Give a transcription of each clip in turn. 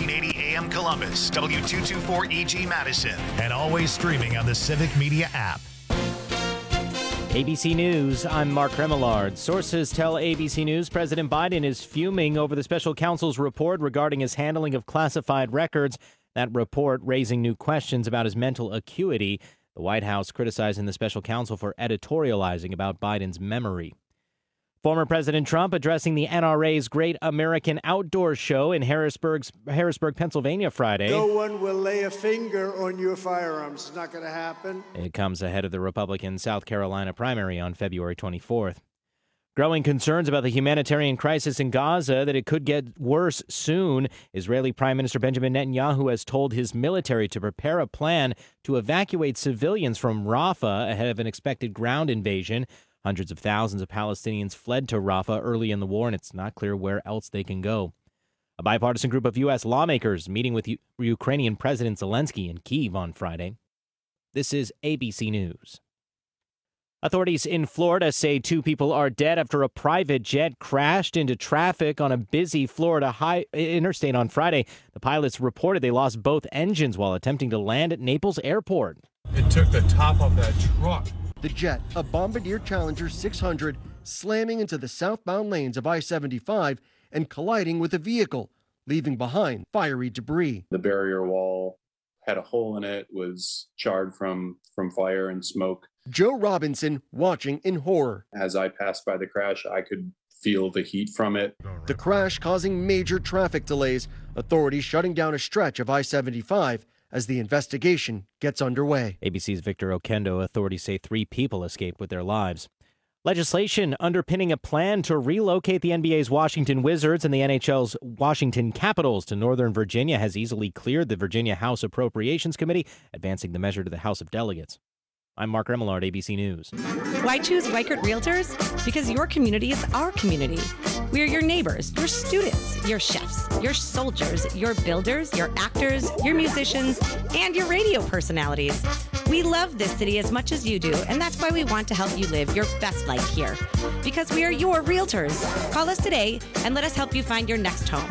1480 AM Columbus, W224EG Madison, and always streaming on the Civic Media app. ABC News, I'm Mark Remillard. Sources tell ABC News President Biden is fuming over the special counsel's report regarding his handling of classified records. That report raising new questions about his mental acuity. The White House criticizing the special counsel for editorializing about Biden's memory. Former President Trump addressing the NRA's Great American Outdoor Show in Harrisburg, Pennsylvania Friday. No one will lay a finger on your firearms. It's not going to happen. It comes ahead of the Republican South Carolina primary on February 24th. Growing concerns about the humanitarian crisis in Gaza, that it could get worse soon. Israeli Prime Minister Benjamin Netanyahu has told his military to prepare a plan to evacuate civilians from Rafah ahead of an expected ground invasion. Hundreds of thousands of Palestinians fled to Rafah early in the war, and it's not clear where else they can go. A bipartisan group of U.S. lawmakers meeting with Ukrainian President Zelensky in Kyiv on Friday. This is ABC News. Authorities in Florida say 2 people are dead after a private jet crashed into traffic on a busy Florida interstate on Friday. The pilots reported they lost both engines while attempting to land at Naples Airport. It took the top of that truck. The jet, a Bombardier Challenger 600, slamming into the southbound lanes of I-75 and colliding with a vehicle, leaving behind fiery debris. The barrier wall had a hole in it, was charred from fire and smoke. Joe Robinson watching in horror. As I passed by the crash, I could feel the heat from it. The crash causing major traffic delays, authorities shutting down a stretch of I-75 as the investigation gets underway. ABC's Victor Oquendo. Authorities say 3 people escaped with their lives. Legislation underpinning a plan to relocate the NBA's Washington Wizards and the NHL's Washington Capitals to Northern Virginia has easily cleared the Virginia House Appropriations Committee, advancing the measure to the House of Delegates. I'm Mark Remillard, ABC News. Why choose Weichert Realtors? Because your community is our community. We're your neighbors, your students, your chefs, your soldiers, your builders, your actors, your musicians, and your radio personalities. We love this city as much as you do, and that's why we want to help you live your best life here. Because we are your realtors. Call us today and let us help you find your next home.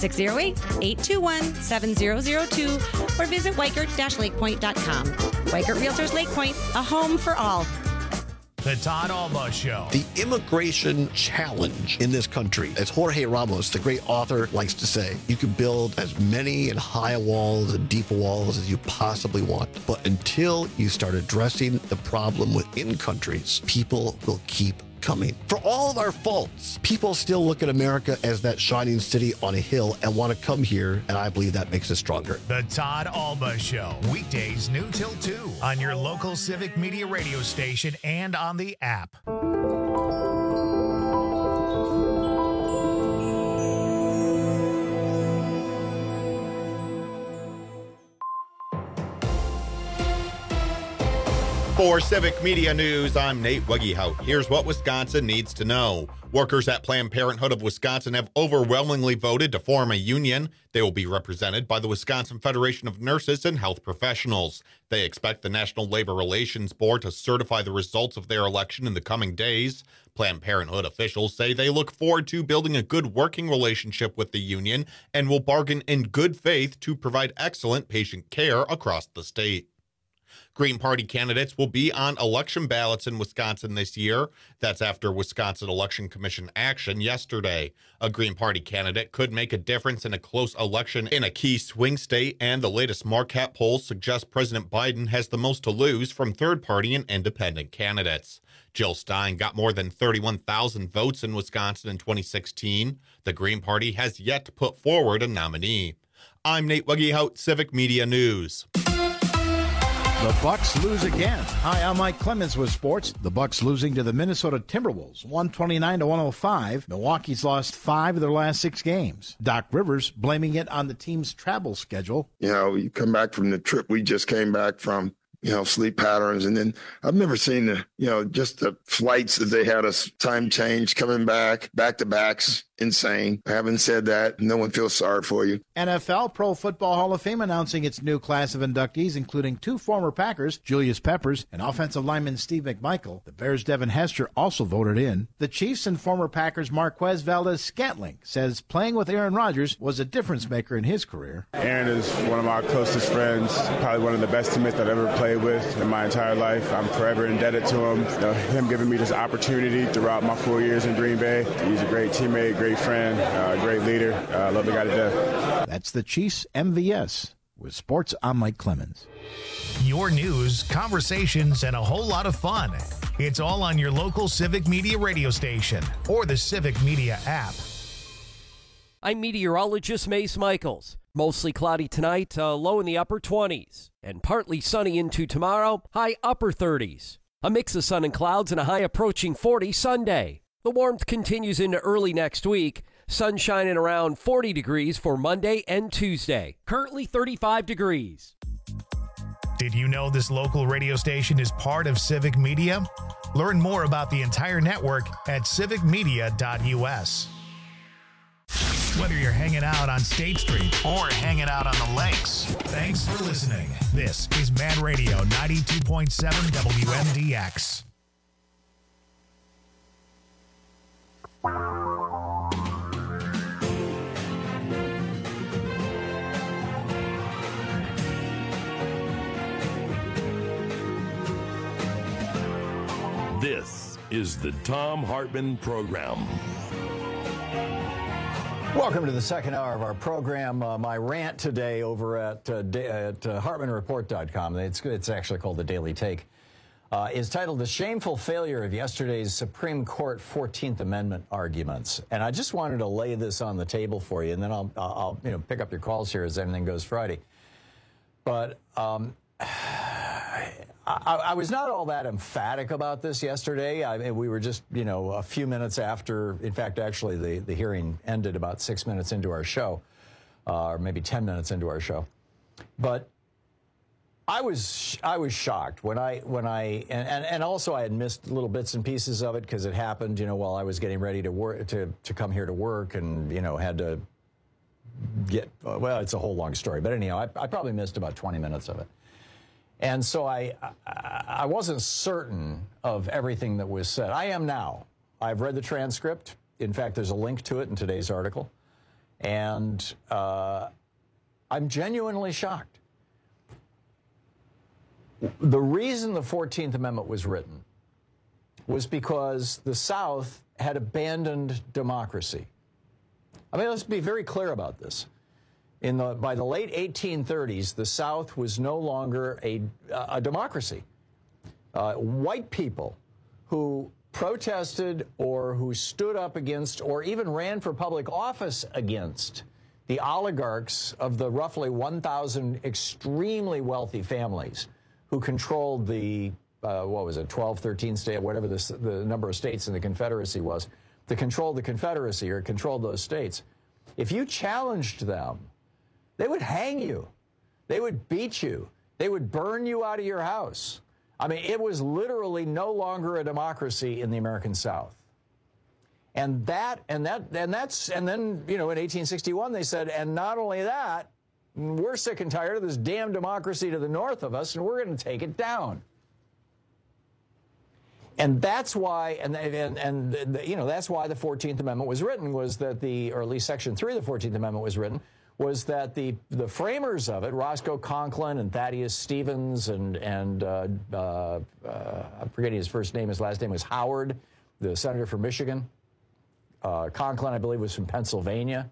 608-821-7002 or visit Weichert-LakePoint.com. Weichert Realtors Lake Point, a home for all. The Todd Alba Show. The immigration challenge in this country, as Jorge Ramos, the great author, likes to say, you can build as many and high walls and deep walls as you possibly want. But until you start addressing the problem within countries, people will keep coming. For all of our faults, people still look at America as that shining city on a hill and want to come here, and I believe that makes us stronger. The Todd Alba Show, weekdays noon till 2 on your local Civic Media radio station and on the app. For Civic Media News, I'm Nate Wuggehout. Here's what Wisconsin needs to know. Workers at Planned Parenthood of Wisconsin have overwhelmingly voted to form a union. They will be represented by the Wisconsin Federation of Nurses and Health Professionals. They expect the National Labor Relations Board to certify the results of their election in the coming days. Planned Parenthood officials say they look forward to building a good working relationship with the union and will bargain in good faith to provide excellent patient care across the state. Green Party candidates will be on election ballots in Wisconsin this year. That's after Wisconsin Election Commission action yesterday. A Green Party candidate could make a difference in a close election in a key swing state, and the latest Marquette polls suggest President Biden has the most to lose from third-party and independent candidates. Jill Stein got more than 31,000 votes in Wisconsin in 2016. The Green Party has yet to put forward a nominee. I'm Nate Wuggehout, Civic Media News. The Bucks lose again. Hi, I'm Mike Clemens with sports. The Bucks losing to the Minnesota Timberwolves, 129-105. Milwaukee's lost 5 of their last 6 games. Doc Rivers blaming it on the team's travel schedule. You know, you come back from the trip we just came back from, sleep patterns. And then I've never seen just the flights that they had us time change coming back-to-backs. insane. Having said that, no one feels sorry for you. NFL Pro Football Hall of Fame announcing its new class of inductees, including 2 former Packers, Julius Peppers and offensive lineman Steve McMichael. The Bears' Devin Hester also voted in. The Chiefs and former Packers Marquez Valdez-Scantling says playing with Aaron Rodgers was a difference maker in his career. Aaron is one of my closest friends, probably one of the best teammates I've ever played with in my entire life. I'm forever indebted to him. Him giving me this opportunity throughout my 4 years in Green Bay. He's a great teammate, great friend, great leader. I love the guy to death. That's the Chiefs MVS. With sports, I'm Mike Clemens. Your news, conversations, and a whole lot of fun. It's all on your local Civic Media radio station or the Civic Media app. I'm meteorologist Mace Michaels. Mostly cloudy tonight, low in the upper 20s. And partly sunny into tomorrow, high upper 30s. A mix of sun and clouds and a high approaching 40 Sunday. The warmth continues into early next week. Sunshine at around 40 degrees for Monday and Tuesday. Currently 35 degrees. Did you know this local radio station is part of Civic Media? Learn more about the entire network at civicmedia.us. Whether you're hanging out on State Street or hanging out on the lakes, thanks for listening. This is Man Radio 92.7 WMDX. This is the Thom Hartmann Program. Welcome to the second hour of our program. My rant today over at HartmannReport.com, it's actually called The Daily Take, is titled The Shameful Failure of Yesterday's Supreme Court 14th Amendment Arguments. And I just wanted to lay this on the table for you, and then I'll pick up your calls here as everything goes Friday. But I was not all that emphatic about this yesterday. We were just, a few minutes after. In fact, actually, the hearing ended about 6 minutes into our show, or maybe 10 minutes into our show. But I was shocked when I and also I had missed little bits and pieces of it because it happened, while I was getting ready to work to come here to work, and had to get. Well, it's a whole long story, but anyhow, I probably missed about 20 minutes of it. And so I wasn't certain of everything that was said. I am now. I've read the transcript. In fact, there's a link to it in today's article. And I'm genuinely shocked. The reason the 14th Amendment was written was because the South had abandoned democracy. I mean, let's be very clear about this. By the late 1830s, the South was no longer a democracy. White people who protested or who stood up against or even ran for public office against the oligarchs of the roughly 1,000 extremely wealthy families who controlled the, 12, 13 state, whatever the number of states in the Confederacy was, that controlled the Confederacy or controlled those states. If you challenged them, they would hang you. They would beat you. They would burn you out of your house. I mean, it was literally no longer a democracy in the American South. And then, in 1861, they said, and not only that, we're sick and tired of this damn democracy to the north of us, and we're going to take it down. And that's why, that's why the 14th Amendment was written, or at least Section 3 of the 14th Amendment was written, was that the framers of it, Roscoe Conklin and Thaddeus Stevens and I'm forgetting his first name, his last name was Howard, the senator from Michigan. Conklin, I believe, was from Pennsylvania.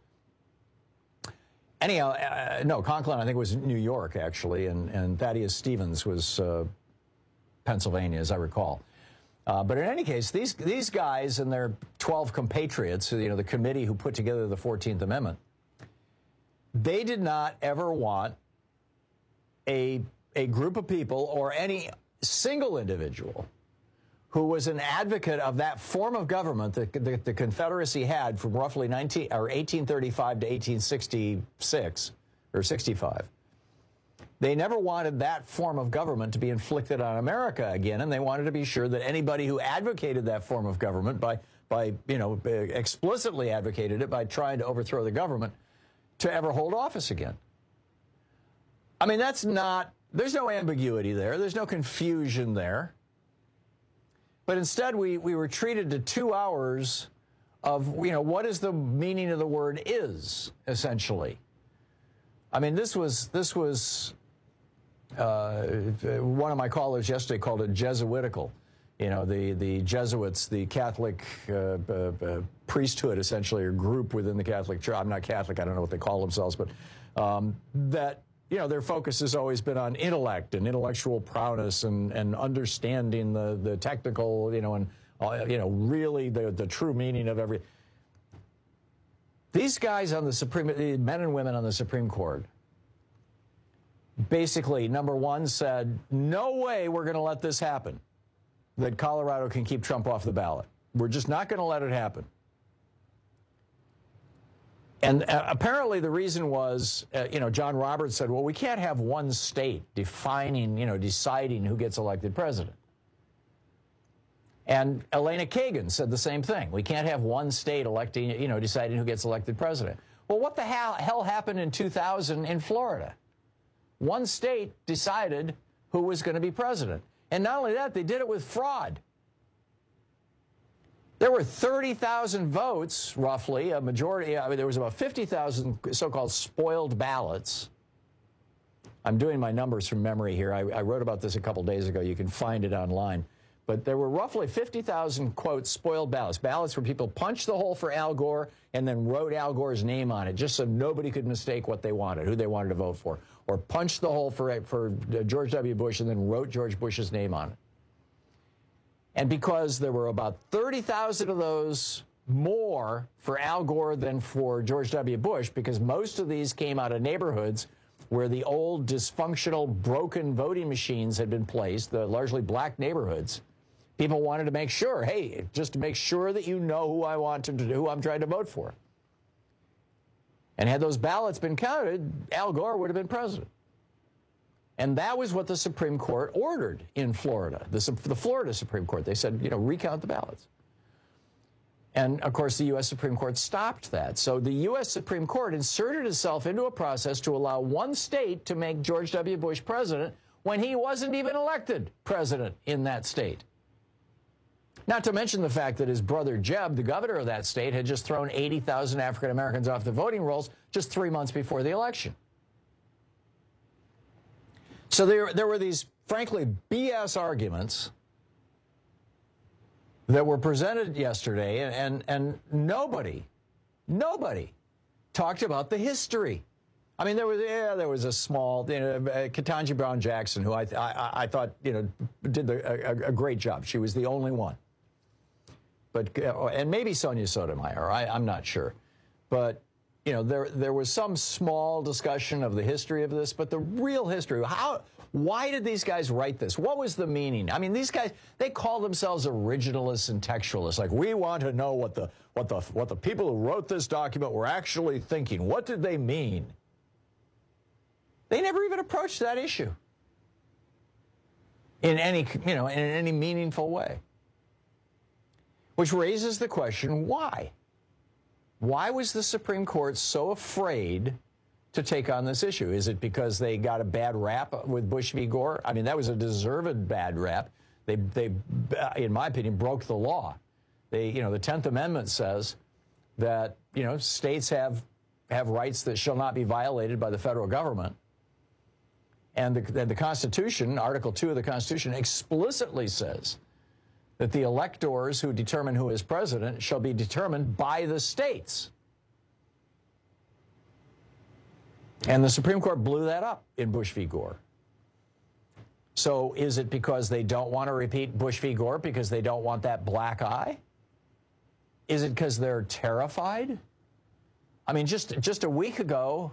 Anyhow, no, Conklin, I think, was New York, actually, and Thaddeus Stevens was Pennsylvania, as I recall. But in any case, these guys and their 12 compatriots, the committee who put together the 14th Amendment, they did not ever want a group of people or any single individual who was an advocate of that form of government that the Confederacy had from roughly 1835 to 1866 or 65. They never wanted that form of government to be inflicted on America again, and they wanted to be sure that anybody who advocated that form of government by by, explicitly advocated it by trying to overthrow the government to ever hold office again. I mean, there's no ambiguity there. There's no confusion there. But instead, we were treated to 2 hours of, what is the meaning of the word is, essentially. I mean, this was one of my callers yesterday called it Jesuitical. The Jesuits, the Catholic priesthood, essentially, or group within the Catholic Church. I'm not Catholic, I don't know what they call themselves, but that, their focus has always been on intellect and intellectual prowess and understanding the technical, really the true meaning of every. These guys on the men and women on the Supreme Court, basically, number one, said, no way we're going to let this happen, that Colorado can keep Trump off the ballot. We're just not going to let it happen. And apparently the reason was, John Roberts said, well, we can't have one state deciding who gets elected president. And Elena Kagan said the same thing. We can't have one state deciding who gets elected president. Well, what the hell happened in 2000 in Florida? One state decided who was going to be president. And not only that, they did it with fraud. There were 30,000 votes, roughly, a majority. There was about 50,000 so-called spoiled ballots. I'm doing my numbers from memory here. I wrote about this a couple days ago. You can find it online. But there were roughly 50,000, quote, spoiled ballots. Ballots where people punched the hole for Al Gore and then wrote Al Gore's name on it, just so nobody could mistake what they wanted, who they wanted to vote for. Or punched the hole for George W. Bush and then wrote George Bush's name on it. And because there were about 30,000 of those more for Al Gore than for George W. Bush, because most of these came out of neighborhoods where the old dysfunctional, broken voting machines had been placed, the largely black neighborhoods, people wanted to make sure, hey, just to make sure that you know who who I'm trying to vote for. And had those ballots been counted, Al Gore would have been president. And that was what the Supreme Court ordered in Florida, the Florida Supreme Court. They said, recount the ballots. And, of course, the U.S. Supreme Court stopped that. So the U.S. Supreme Court inserted itself into a process to allow one state to make George W. Bush president when he wasn't even elected president in that state. Not to mention the fact that his brother Jeb, the governor of that state, had just thrown 80,000 African Americans off the voting rolls just 3 months before the election. So there were these, frankly, BS arguments that were presented yesterday, and nobody talked about the history. I mean, there was a small, Ketanji Brown Jackson, who I thought, did a great job. She was the only one. But and maybe Sonia Sotomayor, I'm not sure. But, there was some small discussion of the history of this, but the real history, why did these guys write this? What was the meaning? I mean, these guys, they call themselves originalists and textualists. Like, we want to know what the people who wrote this document were actually thinking. What did they mean? They never even approached that issue in any meaningful way. Which raises the question, why? Why was the Supreme Court so afraid to take on this issue? Is it because they got a bad rap with Bush v. Gore? I mean, that was a deserved bad rap. They in my opinion, broke the law. The 10th Amendment says that, states have rights that shall not be violated by the federal government. And the Constitution, Article 2 of the Constitution, explicitly says that the electors who determine who is president shall be determined by the states. And the Supreme Court blew that up in Bush v. Gore. So is it because they don't want to repeat Bush v. Gore because they don't want that black eye? Is it because they're terrified? I mean, just a week ago,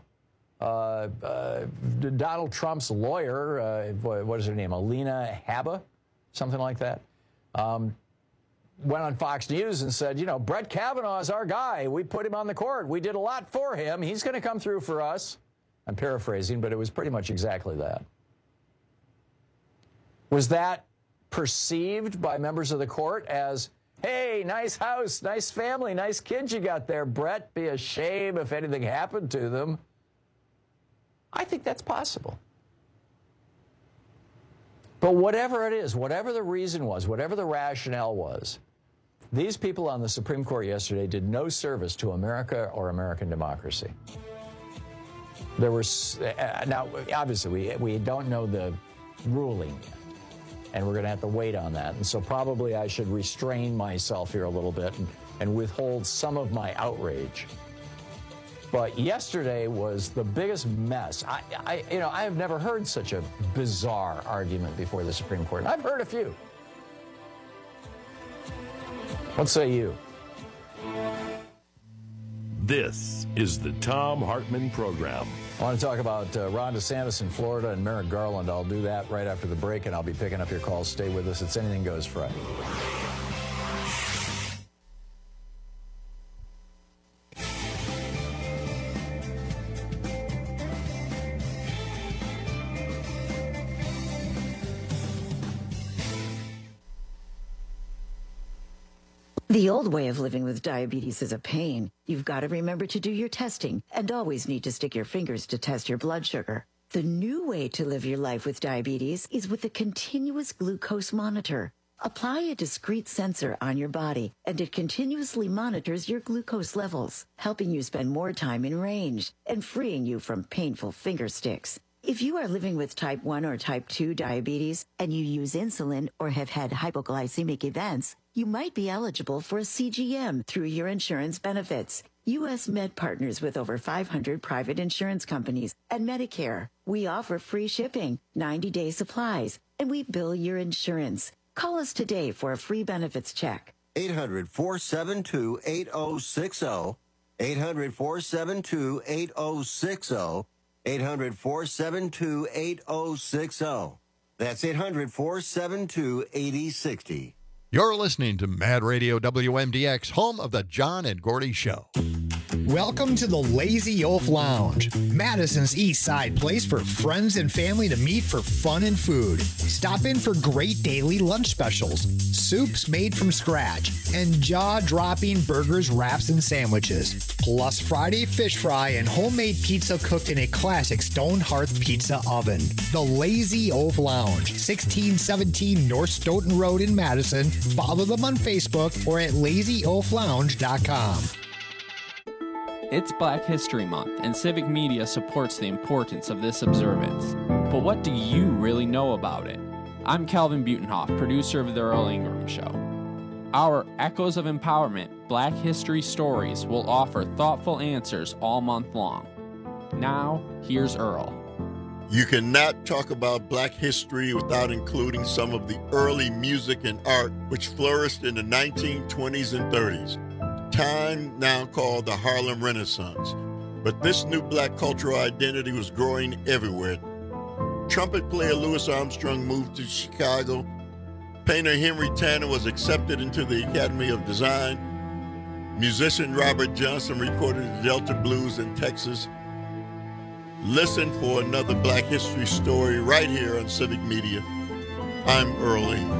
Donald Trump's lawyer, what is her name, Alina Habba, something like that, went on Fox News and said, Brett Kavanaugh is our guy. We put him on the court. We did a lot for him. He's going to come through for us. I'm paraphrasing, but it was pretty much exactly that. Was that perceived by members of the court as, Hey, nice house, nice family, nice kids you got there, Brett. Be a shame if anything happened to them. I think that's possible. But whatever it is, whatever the reason was, whatever the rationale was, these people on the Supreme Court yesterday did no service to America or American democracy. There was, now, obviously, we don't know the ruling yet, and we're going to have to wait on that. And so probably I should restrain myself here a little bit and withhold some of my outrage. But yesterday was the biggest mess. I have never heard such a bizarre argument before the Supreme Court. I've heard a few. What say you? This is the Thom Hartmann Program. I want to talk about Ron DeSantis in Florida and Merrick Garland. I'll do that right after the break, and I'll be picking up your calls. Stay with us. It's Anything Goes Friday. The old way of living with diabetes is a pain. You've got to remember to do your testing and always need to stick your fingers to test your blood sugar. The new way to live your life with diabetes is with a continuous glucose monitor. Apply a discrete sensor on your body, and it continuously monitors your glucose levels, helping you spend more time in range and freeing you from painful finger sticks. If you are living with type 1 or type 2 diabetes and you use insulin or have had hypoglycemic events, you might be eligible for a CGM through your insurance benefits. U.S. Med partners with over 500 private insurance companies and Medicare. We offer free shipping, 90-day supplies, and we bill your insurance. Call us today for a free benefits check. 800-472-8060. 800-472-8060. 800-472-8060. That's 800-472-8060. You're listening to Mad Radio WMDX, home of the John and Gordy Show. Welcome to the Lazy Oaf Lounge, Madison's East Side place for friends and family to meet for fun and food. Stop in for great daily lunch specials, soups made from scratch, and jaw-dropping burgers, wraps, and sandwiches. Plus Friday fish fry and homemade pizza cooked in a classic stone hearth pizza oven. The Lazy Oaf Lounge, 1617 North Stoughton Road in Madison. Follow them on Facebook or at lazyoaflounge.com. It's Black History Month, and Civic Media supports the importance of this observance. But what do you really know about it? I'm Calvin Butenhoff, producer of The Earl Ingram Show. Our Echoes of Empowerment Black History Stories will offer thoughtful answers all month long. Now, here's Earl. You cannot talk about Black history without including some of the early music and art which flourished in the 1920s and 30s. Time now called the Harlem Renaissance. But this new Black cultural identity was growing everywhere. Trumpet player Louis Armstrong moved to Chicago. Painter Henry Tanner was accepted into the Academy of Design. Musician Robert Johnson recorded the Delta Blues in Texas. Listen for another Black history story right here on Civic Media. I'm Earl Ingram.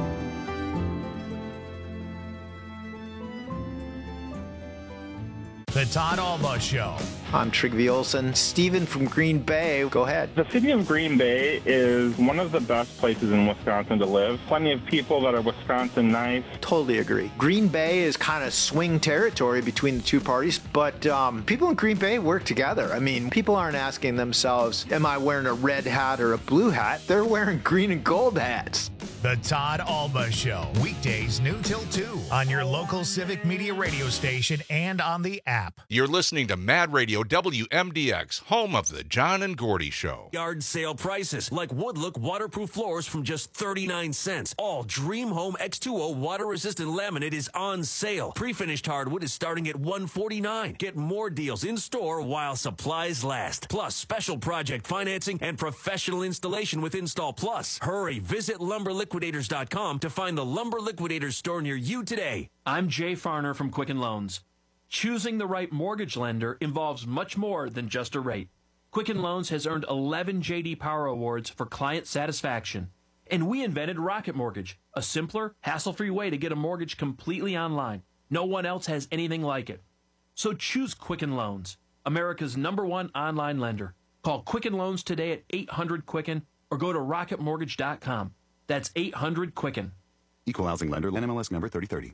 The Todd Alba Show. I'm Trygve Olsen. Stephen from Green Bay. Go ahead. The city of Green Bay is one of the best places in Wisconsin to live. Plenty of people that are Wisconsin nice. Totally agree. Green Bay is kind of swing territory between the two parties, but people in Green Bay work together. I mean, people aren't asking themselves, am I wearing a red hat or a blue hat? They're wearing green and gold hats. The Todd Alba Show, weekdays noon till 2 on your local Civic Media radio station and on the app. You're listening to Mad Radio WMDX, home of the John and Gordy Show. Yard sale prices, like Woodlook waterproof floors from just 39 cents. All Dream Home X2O water-resistant laminate is on sale. Pre-finished hardwood is starting at $149. Get more deals in store while supplies last. Plus, special project financing and professional installation with Install Plus. Hurry, visit LumberLiquidators.com to find the Lumber Liquidators store near you today. I'm Jay Farner from Quicken Loans. Choosing the right mortgage lender involves much more than just a rate. Quicken Loans has earned 11 J.D. Power Awards for client satisfaction. And we invented Rocket Mortgage, a simpler, hassle-free way to get a mortgage completely online. No one else has anything like it. So choose Quicken Loans, America's #1 online lender. Call Quicken Loans today at 800-QUICKEN or go to rocketmortgage.com. That's 800-QUICKEN. Equal housing lender, NMLS number 3030.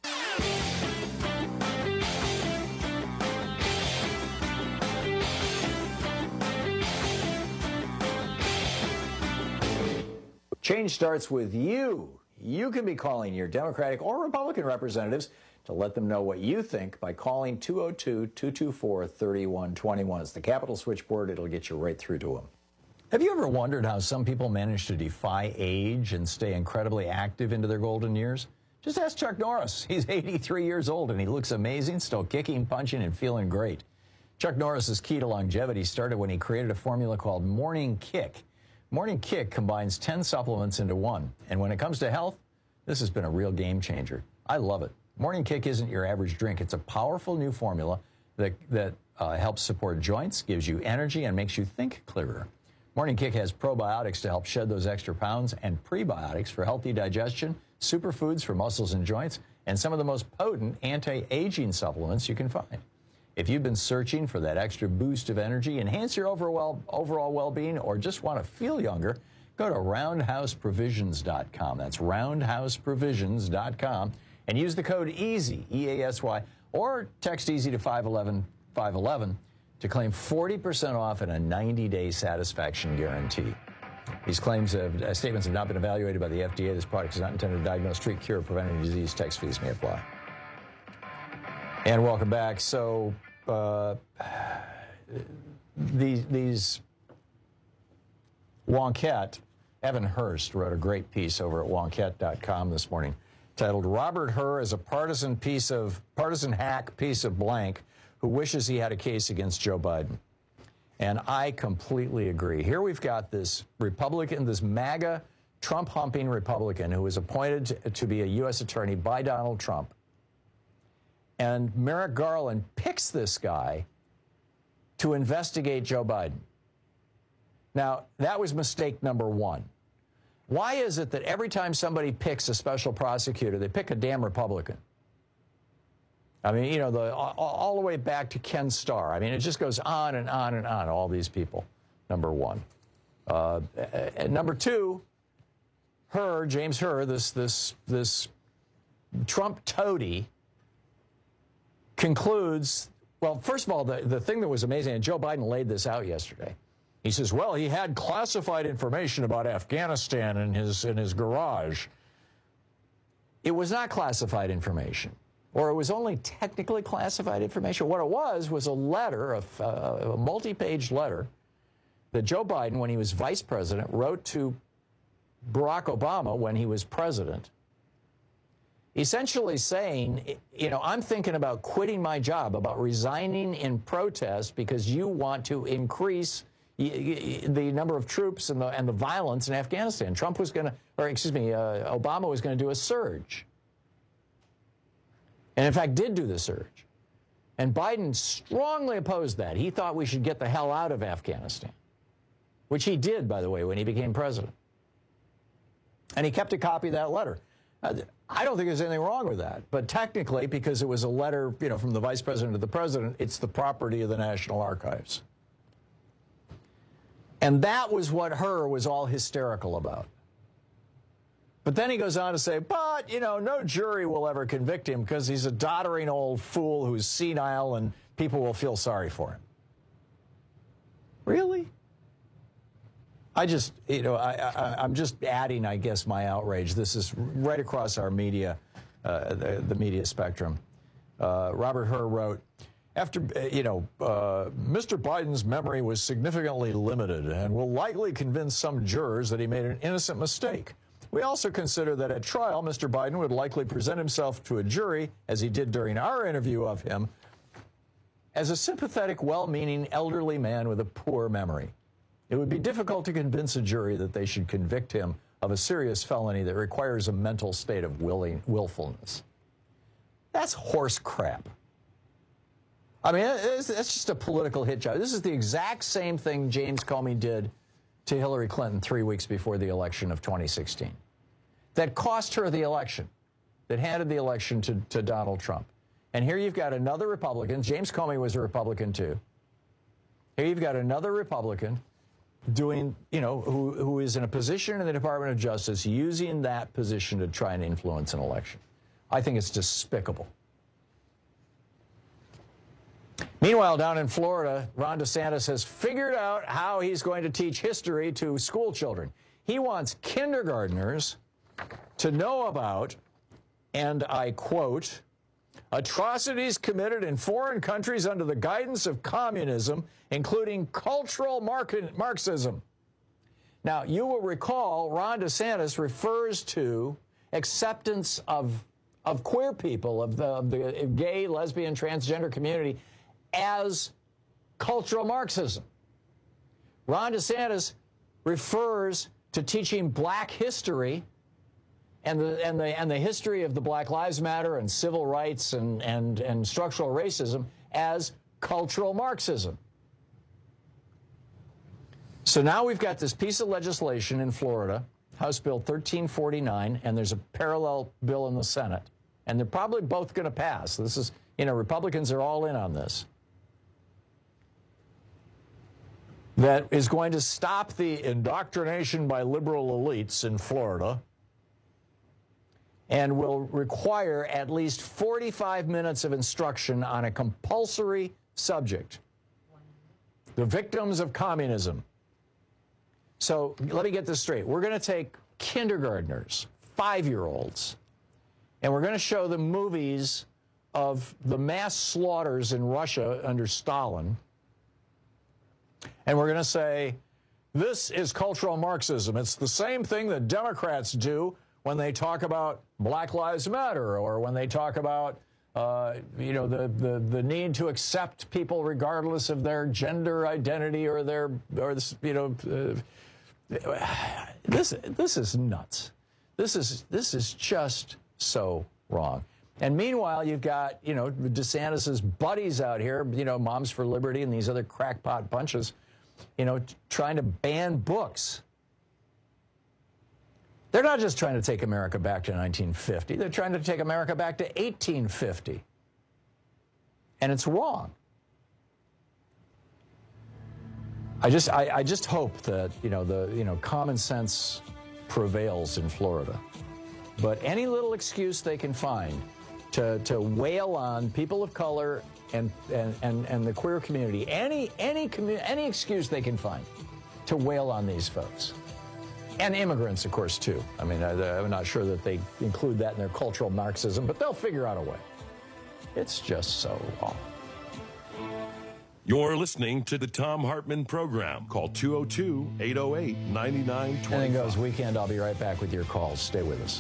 Change starts with you. You can be calling your Democratic or Republican representatives to let them know what you think by calling 202-224-3121. It's the Capitol switchboard. It'll get you right through to them. Have you ever wondered how some people manage to defy age and stay incredibly active into their golden years? Just ask Chuck Norris. He's 83 years old and he looks amazing, still kicking, punching, and feeling great. Chuck Norris's key to longevity started when he created a formula called Morning Kick. Morning Kick combines 10 supplements into one. And when it comes to health, this has been a real game changer. I love it. Morning Kick isn't your average drink. It's a powerful new formula that helps support joints, gives you energy, and makes you think clearer. Morning Kick has probiotics to help shed those extra pounds and prebiotics for healthy digestion, superfoods for muscles and joints, and some of the most potent anti-aging supplements you can find. If you've been searching for that extra boost of energy, enhance your overall well-being, or just want to feel younger, go to roundhouseprovisions.com. That's roundhouseprovisions.com, and use the code EASY, E-A-S-Y, or text EASY to 511-511 to claim 40% off and a 90-day satisfaction guarantee. These statements have not been evaluated by the FDA. This product is not intended to diagnose, treat, cure, or prevent any disease. Tax fees may apply. And welcome back. So these Wonkette, Evan Hurst wrote a great piece over at wonkette.com this morning titled "Robert Hur is a partisan hack piece of blank who wishes he had a case against Joe Biden." And I completely agree. Here we've got this Republican, this MAGA Trump-humping Republican who was appointed to be a U.S. attorney by Donald Trump. And Merrick Garland picks this guy to investigate Joe Biden. Now, that was mistake number one. Why is it that every time somebody picks a special prosecutor, they pick a damn Republican? I mean, you know, all the way back to Ken Starr. I mean, it just goes on and on and on, all these people, number one. And number two, James Hur, this Trump toady, concludes, well, first of all, the thing that was amazing, and Joe Biden laid this out yesterday. He says, well, he had classified information about Afghanistan in his garage. It was not classified information, or it was only technically classified information. What it was a letter, a multi-page letter that Joe Biden, when he was vice president, wrote to Barack Obama when he was president, essentially saying, you know, I'm thinking about quitting my job, about resigning in protest because you want to increase the number of troops and the violence in Afghanistan. Obama was going to do a surge. And in fact, did do the surge. And Biden strongly opposed that. He thought we should get the hell out of Afghanistan, which he did, by the way, when he became president. And he kept a copy of that letter. I don't think there's anything wrong with that. But technically, because it was a letter, you know, from the vice president to the president, it's the property of the National Archives. And that was what Hur was all hysterical about. But then he goes on to say, but, you know, no jury will ever convict him because he's a doddering old fool who's senile and people will feel sorry for him. Really? I just, you know, I'm just adding, I guess, my outrage. This is right across our media, the media spectrum. Robert Hur wrote, after, Mr. Biden's memory was significantly limited and will likely convince some jurors that he made an innocent mistake. We also consider that at trial, Mr. Biden would likely present himself to a jury, as he did during our interview of him, as a sympathetic, well-meaning elderly man with a poor memory. It would be difficult to convince a jury that they should convict him of a serious felony that requires a mental state of willfulness. That's horse crap. I mean, that's just a political hit job. This is the exact same thing James Comey did to Hillary Clinton 3 weeks before the election of 2016 that cost her the election, that handed the election to Donald Trump. And here you've got another Republican. James Comey was a Republican too. Here you've got another Republican doing, who is in a position in the Department of Justice using that position to try and influence an election. I think it's despicable. Meanwhile, down in Florida, Ron DeSantis has figured out how he's going to teach history to school children. He wants kindergartners to know about, and I quote, atrocities committed in foreign countries under the guidance of communism, including cultural Marxism. Now, you will recall Ron DeSantis refers to acceptance of queer people, of the gay, lesbian, transgender community as cultural Marxism. Ron DeSantis refers to teaching black history and the history of the Black Lives Matter and civil rights and structural racism as cultural Marxism. So now we've got this piece of legislation in Florida, House Bill 1349, and there's a parallel bill in the Senate. And they're probably both going to pass. This is, Republicans are all in on this. That is going to stop the indoctrination by liberal elites in Florida and will require at least 45 minutes of instruction on a compulsory subject, the victims of communism. So let me get this straight. We're going to take kindergartners, 5-year-olds, and we're going to show them movies of the mass slaughters in Russia under Stalin. And we're going to say, this is cultural Marxism. It's the same thing that Democrats do when they talk about Black Lives Matter, or when they talk about, the need to accept people regardless of their gender identity or this is nuts. This is just so wrong. And meanwhile, you've got, DeSantis's buddies out here, Moms for Liberty and these other crackpot bunches, trying to ban books. They're not just trying to take America back to 1950. They're trying to take America back to 1850. And it's wrong. I just hope that, common sense prevails in Florida. But any little excuse they can find to wail on people of color and the queer community, any excuse they can find to wail on these folks. And immigrants, of course, too. I mean, I'm not sure that they include that in their cultural Marxism, but they'll figure out a way. It's just so wrong. You're listening to the Thom Hartmann Program. Call 202-808-9925. Anything Goes Weekend. I'll be right back with your calls. Stay with us.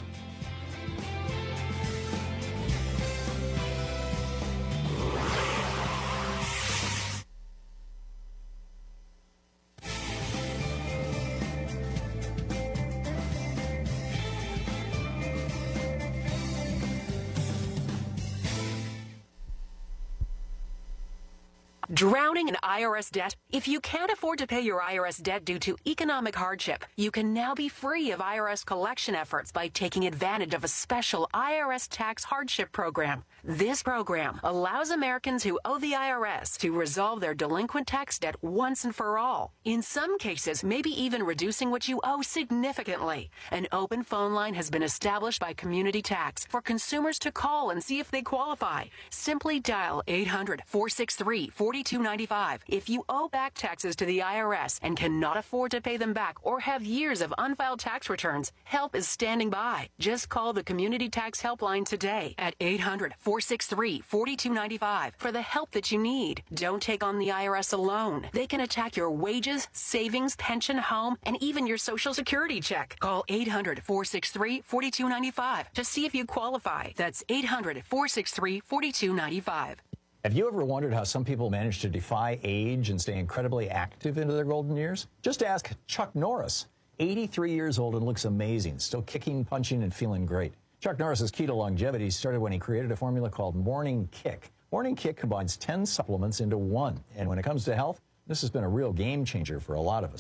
Drowning in IRS debt? If you can't afford to pay your IRS debt due to economic hardship, you can now be free of IRS collection efforts by taking advantage of a special IRS tax hardship program. This program allows Americans who owe the IRS to resolve their delinquent tax debt once and for all. In some cases, maybe even reducing what you owe significantly. An open phone line has been established by Community Tax for consumers to call and see if they qualify. Simply dial 800-463-4295. If you owe back taxes to the IRS and cannot afford to pay them back or have years of unfiled tax returns, help is standing by. Just call the Community Tax Helpline today at 800-463-4295 for the help that you need. Don't take on the IRS alone. They can attack your wages, savings, pension, home, and even your Social Security check. Call 800-463-4295 to see if you qualify. That's 800-463-4295. Have you ever wondered how some people manage to defy age and stay incredibly active into their golden years? Just ask Chuck Norris, 83 years old and looks amazing, still kicking, punching, and feeling great. Chuck Norris's key to longevity started when he created a formula called Morning Kick. Morning Kick combines 10 supplements into one, and when it comes to health, this has been a real game changer for a lot of us.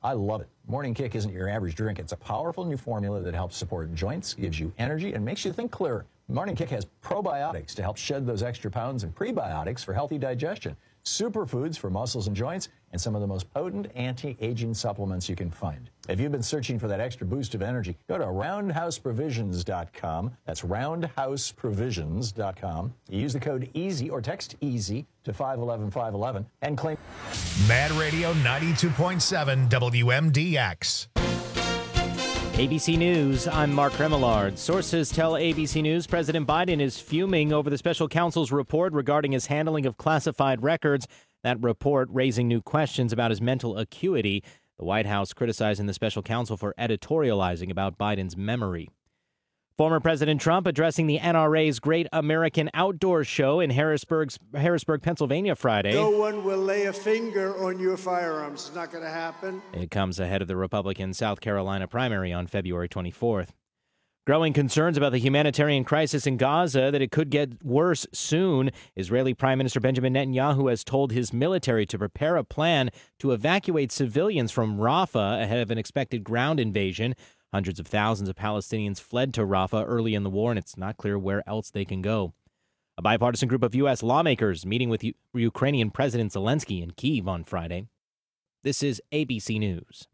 I love it. Morning Kick isn't your average drink. It's a powerful new formula that helps support joints, gives you energy, and makes you think clearer. Morning Kick has probiotics to help shed those extra pounds and prebiotics for healthy digestion, superfoods for muscles and joints, and some of the most potent anti-aging supplements you can find. If you've been searching for that extra boost of energy, go to roundhouseprovisions.com. That's roundhouseprovisions.com. You use the code EASY or text EASY to 511-511 and claim Mad Radio 92.7 WMDX. ABC News, I'm Mark Remillard. Sources tell ABC News President Biden is fuming over the special counsel's report regarding his handling of classified records. That report raising new questions about his mental acuity. The White House criticizing the special counsel for editorializing about Biden's memory. Former President Trump addressing the NRA's Great American Outdoor Show in Harrisburg, Pennsylvania Friday. No one will lay a finger on your firearms. It's not going to happen. It comes ahead of the Republican South Carolina primary on February 24th. Growing concerns about the humanitarian crisis in Gaza, that it could get worse soon. Israeli Prime Minister Benjamin Netanyahu has told his military to prepare a plan to evacuate civilians from Rafah ahead of an expected ground invasion. Hundreds of thousands of Palestinians fled to Rafah early in the war, and it's not clear where else they can go. A bipartisan group of U.S. lawmakers meeting with Ukrainian President Zelensky in Kyiv on Friday. This is ABC News.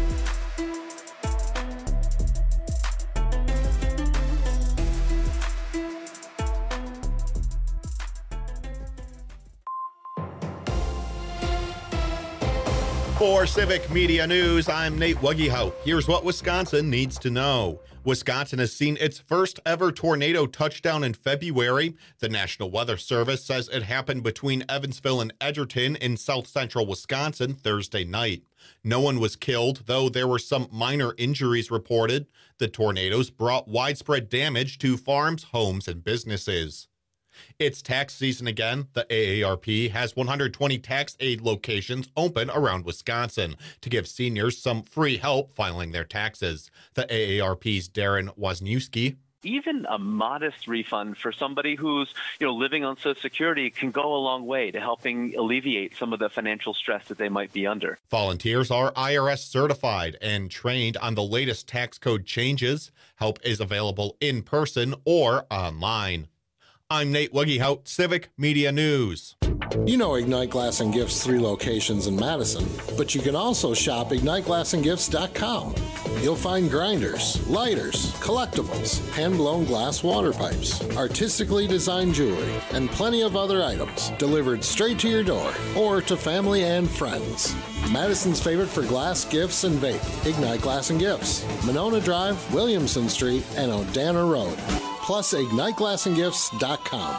For Civic Media News, I'm Nate Wuggyhout. Here's what Wisconsin needs to know. Wisconsin has seen its first ever tornado touchdown in February. The National Weather Service says it happened between Evansville and Edgerton in south central Wisconsin Thursday night. No one was killed, though there were some minor injuries reported. The tornadoes brought widespread damage to farms, homes, and businesses. It's tax season again. The AARP has 120 tax aid locations open around Wisconsin to give seniors some free help filing their taxes. The AARP's Darren Wozniewski. Even a modest refund for somebody who's, living on Social Security can go a long way to helping alleviate some of the financial stress that they might be under. Volunteers are IRS certified and trained on the latest tax code changes. Help is available in person or online. I'm Nate Wuggyhout, Civic Media News. You know Ignite Glass and Gifts' 3 locations in Madison, but you can also shop IgniteGlassandGifts.com. You'll find grinders, lighters, collectibles, hand-blown glass water pipes, artistically designed jewelry, and plenty of other items delivered straight to your door or to family and friends. Madison's favorite for glass, gifts, and vape, Ignite Glass and Gifts, Monona Drive, Williamson Street, and Odana Road. Plus, IgniteGlassandGifts.com.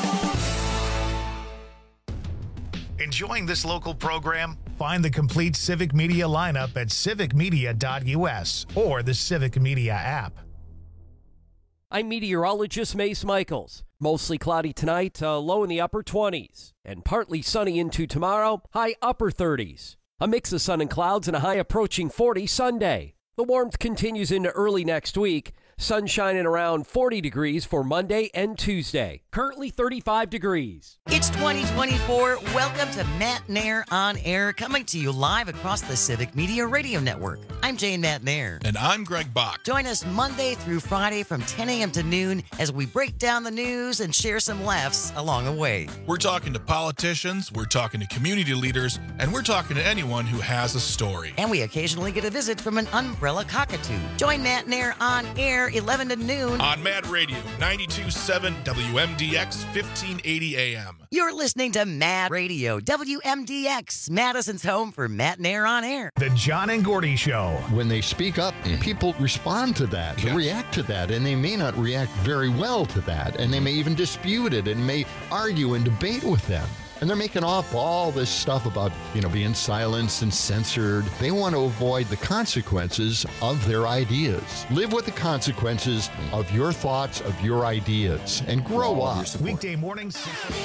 Enjoying this local program? Find the complete Civic Media lineup at civicmedia.us or the Civic Media app. I'm meteorologist Mace Michaels. Mostly cloudy tonight, low in the upper 20s. And partly sunny into tomorrow, high upper 30s. A mix of sun and clouds and a high approaching 40 Sunday. The warmth continues into early next week. Sunshine at around 40 degrees for Monday and Tuesday. Currently 35 degrees. It's 2024. Welcome to Matt Nair On Air, coming to you live across the Civic Media Radio Network. I'm Jane Matt Nair. And I'm Greg Bach. Join us Monday through Friday from 10 a.m. to noon as we break down the news and share some laughs along the way. We're talking to politicians, we're talking to community leaders, and we're talking to anyone who has a story. And we occasionally get a visit from an umbrella cockatoo. Join Matt Nair On Air 11 to noon on Mad Radio 92.7 WMDX 1580 AM. You're listening to Mad Radio WMDX, Madison's home for Matt Nair On Air. The John and Gordy Show. When they speak up, people respond to that, react to that, and they may not react very well to that, and they may even dispute it and may argue and debate with them. And they're making up all this stuff about, being silenced and censored. They want to avoid the consequences of their ideas. Live with the consequences of your thoughts, of your ideas, and grow up. Weekday mornings.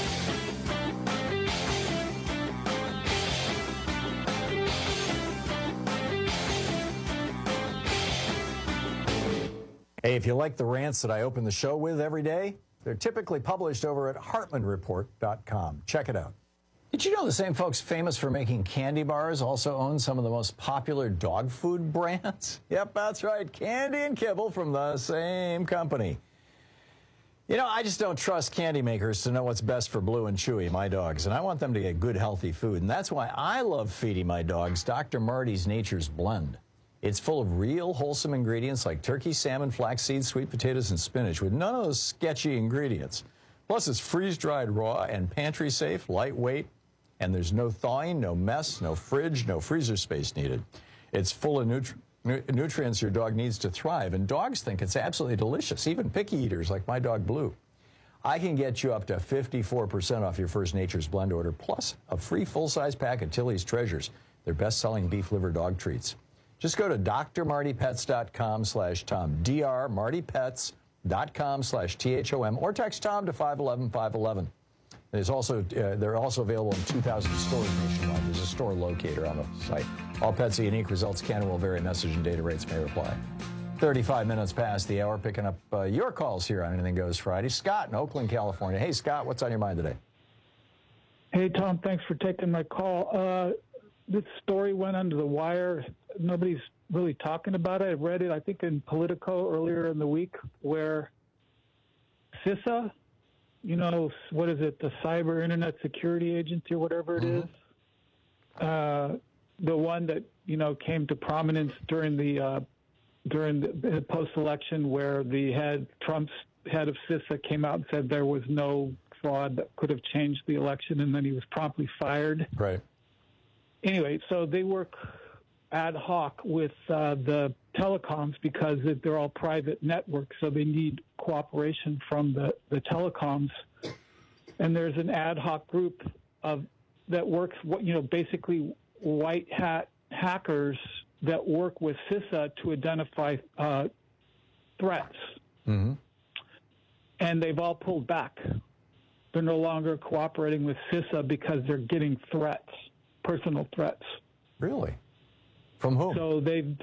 Hey, if you like the rants that I open the show with every day, they're typically published over at HeartlandReport.com. Check it out. Did you know the same folks famous for making candy bars also own some of the most popular dog food brands? Yep, that's right. Candy and Kibble from the same company. You know, I just don't trust candy makers to know what's best for Blue and Chewy, my dogs, and I want them to get good, healthy food. And that's why I love feeding my dogs Dr. Marty's Nature's Blend. It's full of real, wholesome ingredients like turkey, salmon, flaxseed, sweet potatoes, and spinach with none of those sketchy ingredients. Plus, it's freeze-dried raw and pantry-safe, lightweight, and there's no thawing, no mess, no fridge, no freezer space needed. It's full of nutrients your dog needs to thrive, and dogs think it's absolutely delicious, even picky eaters like my dog Blue. I can get you up to 54% off your first Nature's Blend order, plus a free full-size pack of Tilly's Treasures, their best-selling beef liver dog treats. Just go to drmartypets.com/Tom, drmartypets.com/THOM, or text Tom to 511-511. There's also, they're also available in 2,000 stores nationwide. There's a store locator on the site. All pets are unique. Results can and will vary. Message and data rates may apply. 35 minutes past the hour, picking up your calls here on Anything Goes Friday. Scott in Oakland, California. Hey, Scott, what's on your mind today? Hey, Tom, thanks for taking my call. This story went under the wire. Nobody's really talking about it. I read it, I think, in Politico earlier in the week, where CISA, you know, what is it, the Cyber Internet Security Agency or whatever it is, the one that, you know, came to prominence during the post-election, where Trump's head of CISA came out and said there was no fraud that could have changed the election, and then he was promptly fired. Right. Anyway, so they work ad hoc with the telecoms because they're all private networks, so they need cooperation from the telecoms. And there's an ad hoc group that works, basically white hat hackers that work with CISA to identify threats. Mm-hmm. And they've all pulled back. They're no longer cooperating with CISA because they're getting threats, personal threats. Really? From whom? So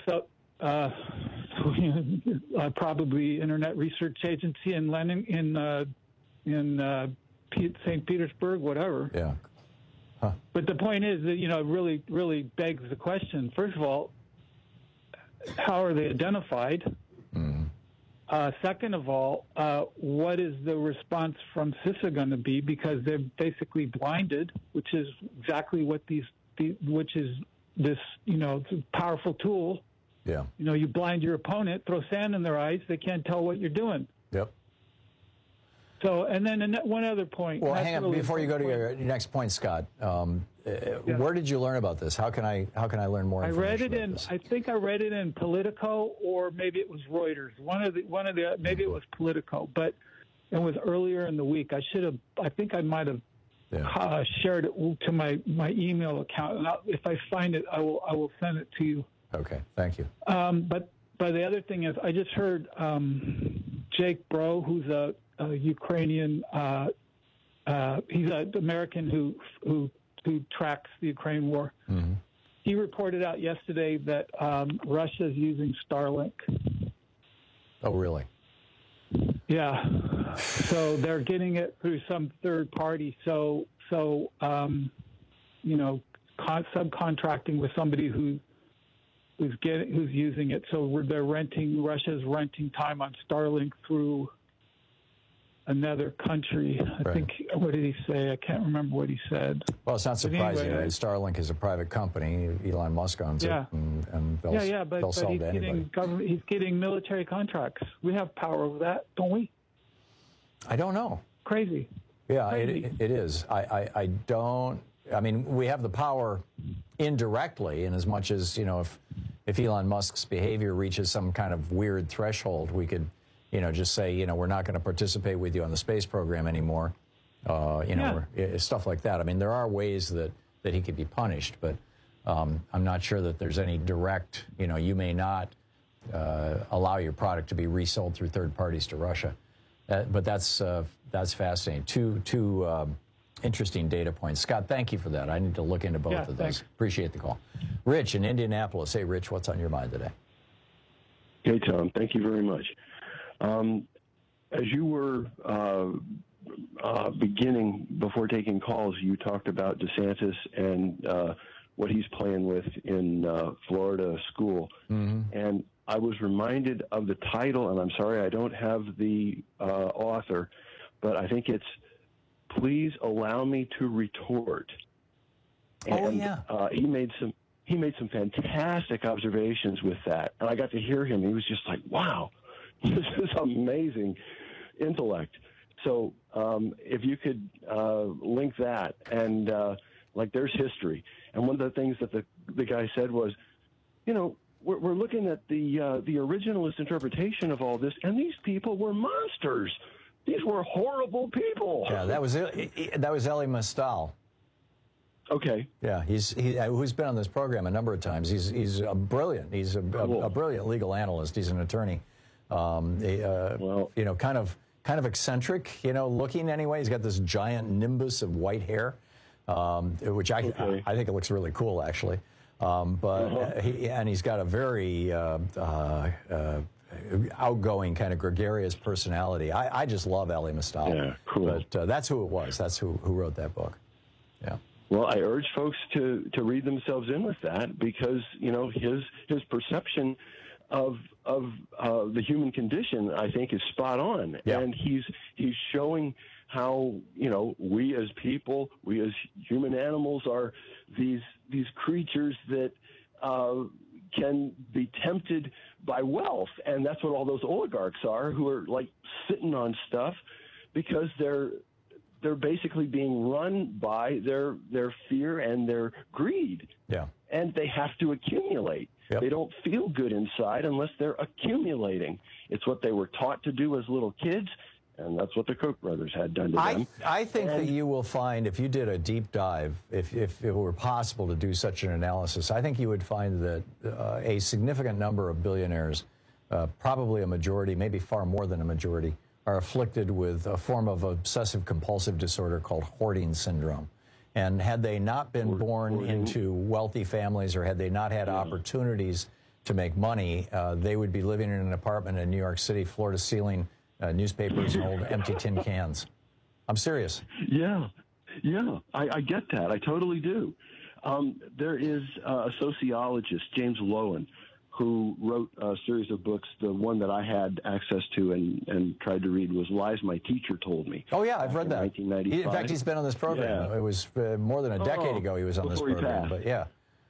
probably Internet Research Agency in Lenin, in St. Petersburg, whatever. Yeah. Huh. But the point is that, you know, it really, really begs the question. First of all, how are they identified? Mm-hmm. Second of all, what is the response from CISA going to be? Because they're basically blinded, which is exactly what which is this, you know, it's a powerful tool. Yeah. You know, you blind your opponent, throw sand in their eyes, they can't tell what you're doing. Yep. So, and then one other point. Well, hang on, before you go to your next point, Scott. Where did you learn about this? How can I learn more information? I think I read it in Politico, or maybe it was Reuters. Maybe it was Politico, but it was earlier in the week. I think I might have shared it to my email account, and if I find it, I will send it to you. Okay, thank you. But the other thing is, I just heard Jake Bro, who's a Ukrainian. He's an American who tracks the Ukraine war. Mm-hmm. He reported out yesterday that Russia is using Starlink. Oh, really? Yeah. So they're getting it through some third party. So subcontracting with somebody who's using it. So Russia's renting time on Starlink through another country. I think, what did he say? I can't remember what he said. Well, it's not surprising. Anyway, Starlink is a private company. Elon Musk owns it, and they'll sell to anybody. He's getting military contracts. We have power over that, don't we? I don't know. Crazy. Yeah, it is. I mean, we have the power indirectly, in as much as, you know, if Elon Musk's behavior reaches some kind of weird threshold, we could, you know, just say, you know, we're not going to participate with you on the space program anymore, stuff like that. I mean, there are ways that he could be punished, but I'm not sure that there's any direct, you know, you may not allow your product to be resold through third parties to Russia. But that's fascinating. Two interesting data points. Scott, thank you for that. I need to look into both of those. Thanks. Appreciate the call. Rich in Indianapolis. Hey, Rich, what's on your mind today? Hey, Tom. Thank you very much. As you were beginning, before taking calls, you talked about DeSantis and what he's playing with in Florida school. And I was reminded of the title, and I'm sorry I don't have the author, but I think it's Please Allow Me to Retort. And he made some fantastic observations with that. And I got to hear him. He was just like, wow, this is amazing intellect. So if you could link that and like there's history. And one of the things that the guy said was, you know, we're looking at the originalist interpretation of all this, and these people were monsters. These were horrible people. Yeah, that was Elie Mystal. Okay. Yeah, who's been on this program a number of times. He's brilliant. He's a brilliant legal analyst. He's an attorney. You know, kind of eccentric. You know, looking anyway. He's got this giant nimbus of white hair, which I think it looks really cool actually. But he's got a very outgoing, kind of gregarious personality. I just love Elie Mystal. Yeah, cool. But that's who it was. That's who wrote that book. Yeah. Well, I urge folks to read themselves in with that, because you know his perception of the human condition, I think, is spot on, and he's showing how, you know, we as people, we as human animals are these creatures that can be tempted by wealth, and that's what all those oligarchs are, who are like sitting on stuff because they're basically being run by their fear and their greed. Yeah. And they have to accumulate. Yep. They don't feel good inside unless they're accumulating. It's what they were taught to do as little kids, and that's what the Koch brothers had done to them. I think that you will find, if you did a deep dive, if it were possible to do such an analysis, I think you would find that a significant number of billionaires, probably a majority, maybe far more than a majority, are afflicted with a form of obsessive-compulsive disorder called hoarding syndrome. And had they not been born into wealthy families, or had they not had opportunities to make money, they would be living in an apartment in New York City, floor-to-ceiling newspapers and old empty tin cans. I'm serious. Yeah, I get that. I totally do. There is a sociologist, James Loewen, who wrote a series of books. The one that I had access to and tried to read was Lies My Teacher Told Me. Oh, yeah, I've read that. 1995. In fact, he's been on this program. Yeah. It was more than a decade ago he was on this program. But yeah.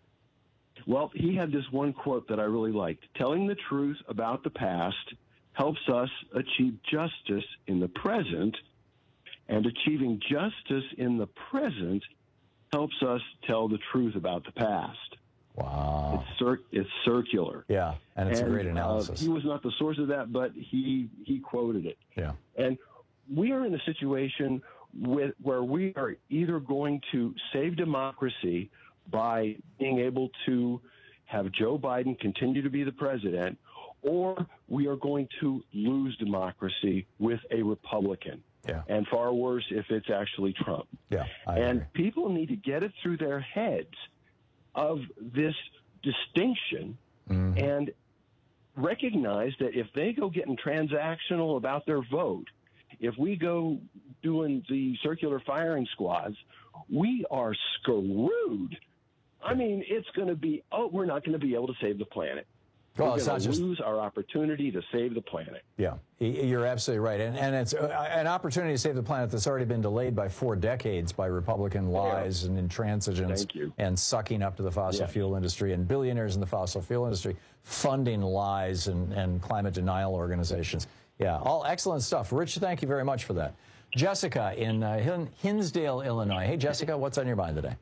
Well, he had this one quote that I really liked. Telling the truth about the past helps us achieve justice in the present, and achieving justice in the present helps us tell the truth about the past. Wow. It's circular. Yeah, and it's a great analysis. He was not the source of that, but he quoted it. Yeah. And we are in a situation where we are either going to save democracy by being able to have Joe Biden continue to be the president, or we are going to lose democracy with a Republican. Yeah. And far worse if it's actually Trump. Yeah. And people need to get it through their heads of this distinction and recognize that if they go getting transactional about their vote, if we go doing the circular firing squads, we are screwed. I mean, it's going to be, we're not going to be able to save the planet. Well, we're going to lose our opportunity to save the planet. Yeah, you're absolutely right. And it's an opportunity to save the planet that's already been delayed by 4 decades by Republican lies and intransigence and sucking up to the fossil fuel industry and billionaires in the fossil fuel industry funding lies and climate denial organizations. Yeah, all excellent stuff. Rich, thank you very much for that. Jessica in Hinsdale, Illinois. Hey, Jessica, what's on your mind today?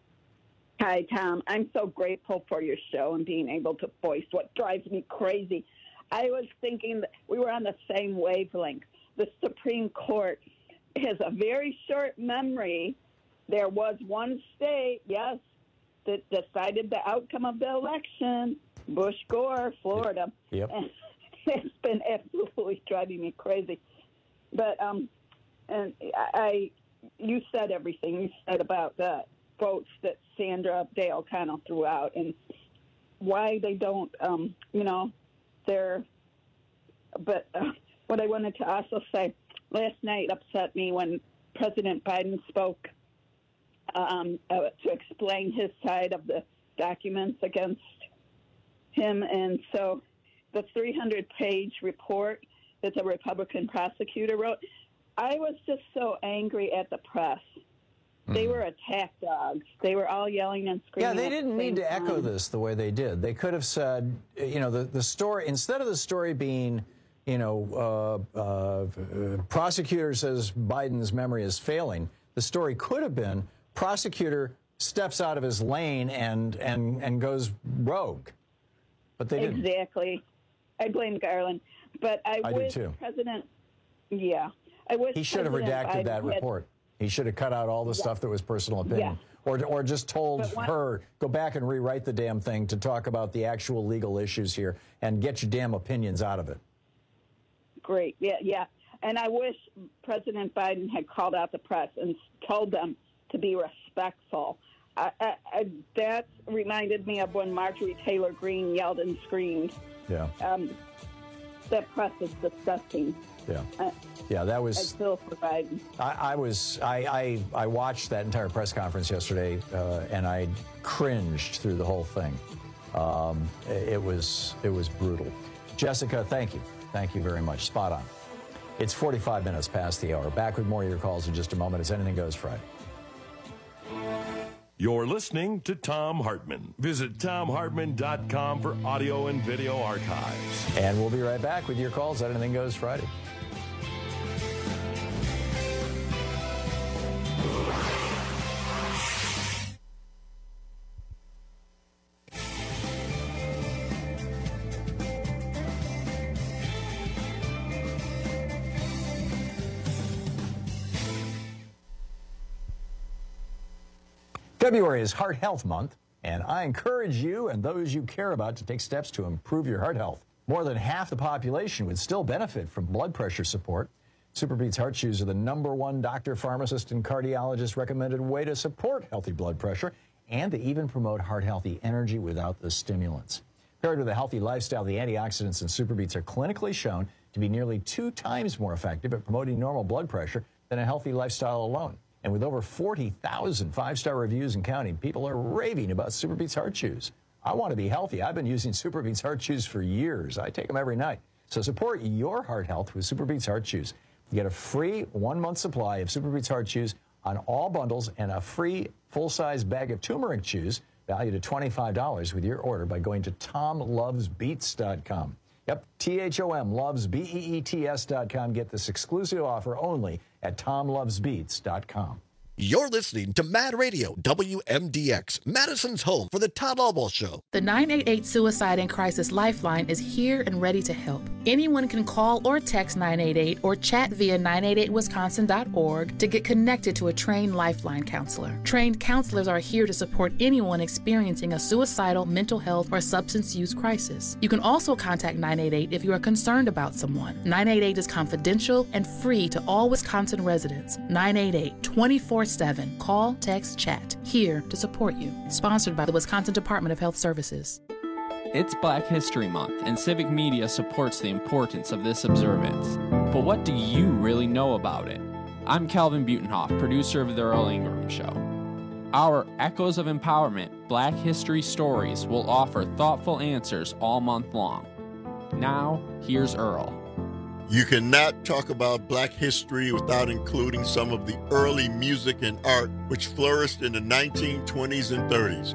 Hi, Tom. I'm so grateful for your show and being able to voice what drives me crazy. I was thinking that we were on the same wavelength. The Supreme Court has a very short memory. There was one state, yes, that decided the outcome of the election, Bush-Gore, Florida. Yep. And it's been absolutely driving me crazy. But and you said everything. You said about the votes that Sandra Day O'Connell threw out and why they don't, but what I wanted to also say, last night upset me when President Biden spoke to explain his side of the documents against him. And so the 300-page report that the Republican prosecutor wrote, I was just so angry at the press. They were attack dogs. They were all yelling and screaming. Yeah, they didn't need to echo this the way they did. They could have said, you know, the story, instead of the story being, you know, prosecutor says Biden's memory is failing, the story could have been prosecutor steps out of his lane and goes rogue. But they didn't. Exactly. I blame Garland. But I wish do too. President, I wish he should have redacted that report. He should have cut out all the stuff that was personal opinion. Or just told her, go back and rewrite the damn thing to talk about the actual legal issues here and get your damn opinions out of it. Great. Yeah. And I wish President Biden had called out the press and told them to be respectful. That reminded me of when Marjorie Taylor Greene yelled and screamed. Yeah. That press is disgusting. Yeah, that was. I feel for Biden. I watched that entire press conference yesterday, and I cringed through the whole thing. It was brutal. Jessica, thank you very much. Spot on. It's 45 minutes past the hour. Back with more of your calls in just a moment. It's Anything Goes Friday. You're listening to Thom Hartmann. Visit ThomHartmann.com for audio and video archives. And we'll be right back with your calls on Anything Goes Friday. February is Heart Health Month, and I encourage you and those you care about to take steps to improve your heart health. More than half the population would still benefit from blood pressure support. SuperBeets Heart Chews are the #1 doctor, pharmacist, and cardiologist recommended way to support healthy blood pressure, and to even promote heart-healthy energy without the stimulants. Paired with a healthy lifestyle, the antioxidants in SuperBeets are clinically shown to be nearly 2 times more effective at promoting normal blood pressure than a healthy lifestyle alone. And with over 40,000 5-star reviews and counting, people are raving about SuperBeets Heart Chews. I want to be healthy. I've been using SuperBeets Heart Chews for years. I take them every night. So support your heart health with SuperBeets Heart Chews. You get a free 1-month supply of SuperBeets Heart Chews on all bundles and a free full-size bag of turmeric chews valued at $25 with your order by going to TomLovesBeets.com. Yep, THOM loves BEETS.com. Get this exclusive offer only at TomLovesBeets.com. You're listening to Mad Radio, WMDX, Madison's home for the Todd Albaugh Show. The 988 Suicide and Crisis Lifeline is here and ready to help. Anyone can call or text 988 or chat via 988wisconsin.org to get connected to a trained Lifeline counselor. Trained counselors are here to support anyone experiencing a suicidal, mental health, or substance use crisis. You can also contact 988 if you are concerned about someone. 988 is confidential and free to all Wisconsin residents. 988 24/7. Call, text, chat. Here to support you. Sponsored by the Wisconsin Department of Health Services. It's Black History Month, and Civic Media supports the importance of this observance. But what do you really know about it? I'm Calvin Butenhoff, producer of The Earl Ingram Show. Our Echoes of Empowerment Black History Stories will offer thoughtful answers all month long. Now, here's Earl. You cannot talk about Black history without including some of the early music and art which flourished in the 1920s and 30s,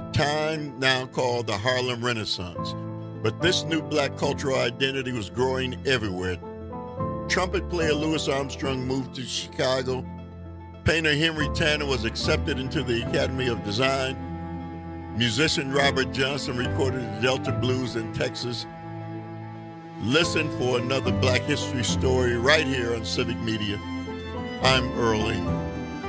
time now called the Harlem Renaissance. But this new Black cultural identity was growing everywhere. Trumpet player Louis Armstrong moved to Chicago. Painter Henry Tanner was accepted into the Academy of Design. Musician Robert Johnson recorded the Delta Blues in Texas. Listen for another Black history story right here on Civic Media. I'm Earl Ingram.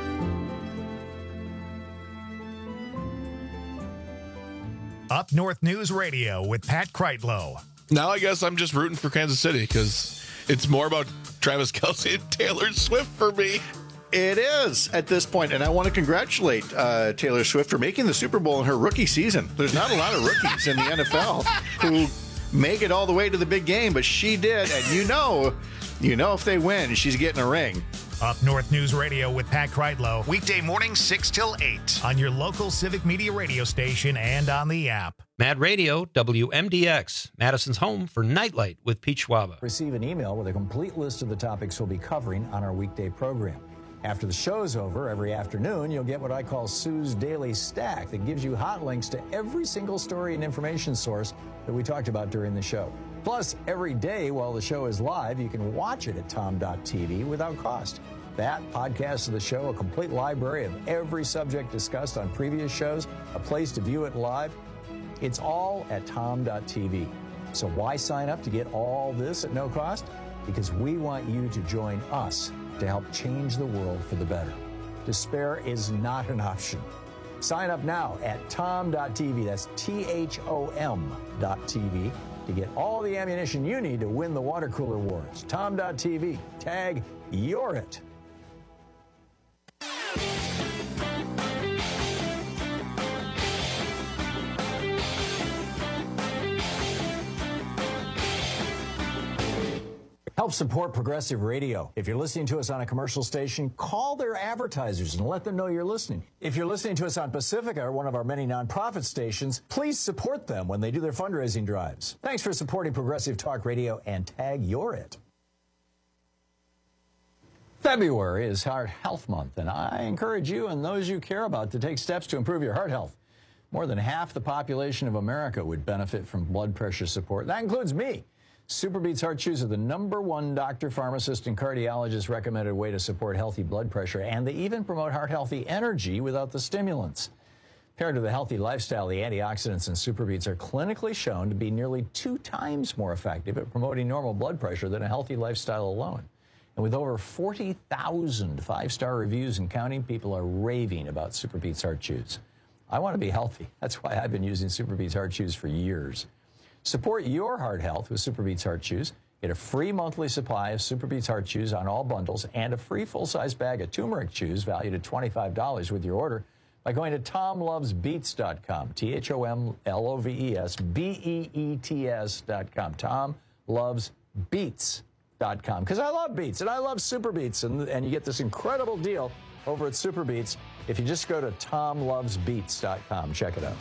Up North News Radio with Pat Kreitlow. Now I guess I'm just rooting for Kansas City because it's more about Travis Kelce and Taylor Swift for me. It is at this point, and I want to congratulate Taylor Swift for making the Super Bowl in her rookie season. There's not a lot of rookies in the NFL who make it all the way to the big game, but she did. And you know if they win, she's getting a ring. Up North News Radio with Pat Kreitlow. Weekday mornings 6 till 8 on your local Civic Media radio station and on the app. Mad Radio, WMDX, Madison's home for Nightlight with Pete Schwaba. Receive an email with a complete list of the topics we'll be covering on our weekday program. After the show's over, every afternoon, you'll get what I call Sue's Daily Stack that gives you hot links to every single story and information source that we talked about during the show. Plus, every day while the show is live, you can watch it at tom.tv without cost. That, podcast of the show, a complete library of every subject discussed on previous shows, a place to view it live. It's all at tom.tv. So why sign up to get all this at no cost? Because we want you to join us to help change the world for the better. Despair is not an option. Sign up now at tom.tv. That's THOM.tv to get all the ammunition you need to win the water cooler wars. Tom.tv. Tag You're It. Help support Progressive Radio. If you're listening to us on a commercial station, call their advertisers and let them know you're listening. If you're listening to us on Pacifica, or one of our many nonprofit stations, please support them when they do their fundraising drives. Thanks for supporting Progressive Talk Radio and tag You're It. February is Heart Health Month, and I encourage you and those you care about to take steps to improve your heart health. More than half the population of America would benefit from blood pressure support. That includes me. SuperBeets Heart Chews are the #1 doctor, pharmacist, and cardiologist recommended way to support healthy blood pressure, and they even promote heart-healthy energy without the stimulants. Paired with a healthy lifestyle, the antioxidants in SuperBeets are clinically shown to be nearly 2 times more effective at promoting normal blood pressure than a healthy lifestyle alone. And with over 40,000 5-star reviews and counting, people are raving about SuperBeets Heart Chews. I want to be healthy. That's why I've been using SuperBeets Heart Chews for years. Support your heart health with SuperBeets Heart Chews. Get a free monthly supply of SuperBeets Heart Chews on all bundles and a free full-size bag of turmeric chews valued at $25 with your order by going to TomLovesBeets.com, TomLovesBeets.com, TomLovesBeets.com, because I love beets and I love SuperBeets, and you get this incredible deal over at SuperBeets if you just go to TomLovesBeets.com. Check it out.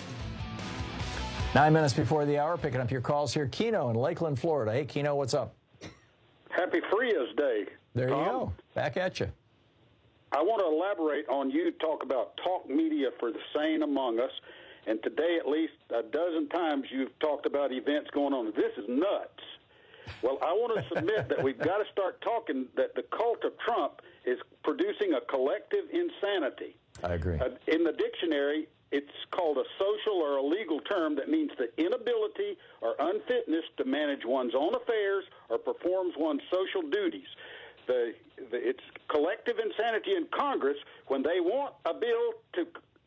9 minutes before the hour, picking up your calls here. Keno in Lakeland, Florida. Hey, Keno, what's up? Happy Frias Day. There you go. Back at you. I want to elaborate on you talk about talk media for the sane among us. And today, at least a dozen times, you've talked about events going on. This is nuts. Well, I want to submit that we've got to start talking that the cult of Trump is producing a collective insanity. I agree. In the dictionary, it's called a social or a legal term that means the inability or unfitness to manage one's own affairs or performs one's social duties. It's collective insanity in Congress when they want a bill to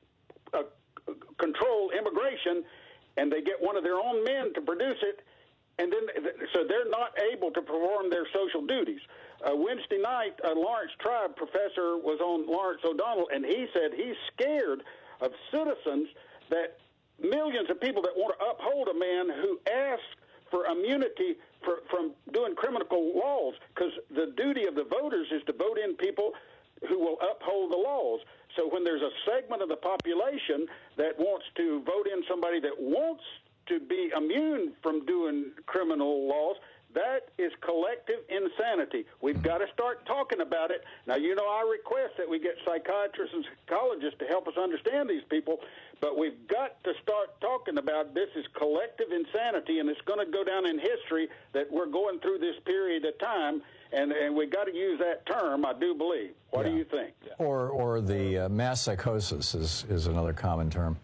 control immigration, and they get one of their own men to produce it, and then so they're not able to perform their social duties. Wednesday night, a Lawrence Tribe professor was on Lawrence O'Donnell, and he said he's scared of citizens, that millions of people that want to uphold a man who asks for immunity from doing criminal laws, because the duty of the voters is to vote in people who will uphold the laws. So when there's a segment of the population that wants to vote in somebody that wants to be immune from doing criminal laws, that is collective insanity. We've got to start talking about it. Now, you know, I request that we get psychiatrists and psychologists to help us understand these people, but we've got to start talking about this is collective insanity, and it's going to go down in history that we're going through this period of time, and we've got to use that term, I do believe. What do you think? Or the mass psychosis is another common term.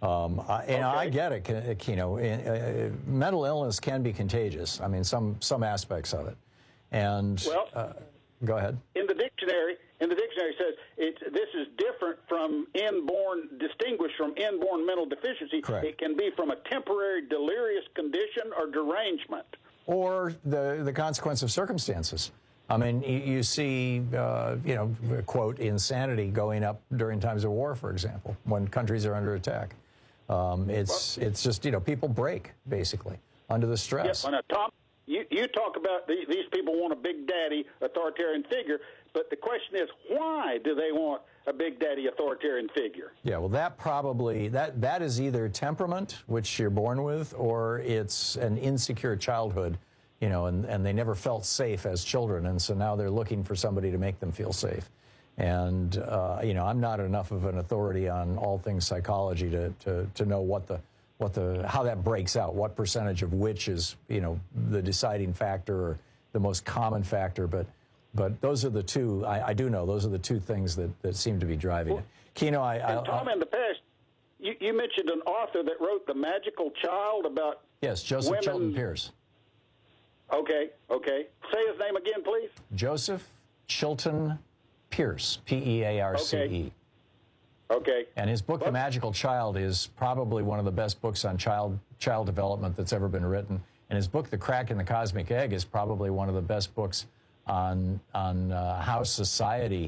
I get it, Keno. Mental illness can be contagious. I mean, some aspects of it. And go ahead. In the dictionary it says this is different from distinguished from inborn mental deficiency. Correct. It can be from a temporary delirious condition or derangement. Or the consequence of circumstances. I mean, you see, quote, insanity going up during times of war, for example, when countries are under attack. It's just, people break, basically. under the stress. Yeah, Tom, you talk about these people want a big daddy authoritarian figure, but the question is, why do they want a big daddy authoritarian figure? Yeah, well, that is either temperament, which you're born with, or it's an insecure childhood, and they never felt safe as children, and so now they're looking for somebody to make them feel safe. And I'm not enough of an authority on all things psychology to know how that breaks out, what percentage of which is the deciding factor or the most common factor, but those are the two. I do know those are the two things that seem to be driving it. Keno, Tom, in the past, you mentioned an author that wrote The Magical Child about Joseph Chilton Pearce. Okay. Say his name again, please. Joseph Chilton Pearce, Pearce. Okay. And his book, The Magical Child, is probably one of the best books on child development that's ever been written. And his book, The Crack in the Cosmic Egg, is probably one of the best books on how society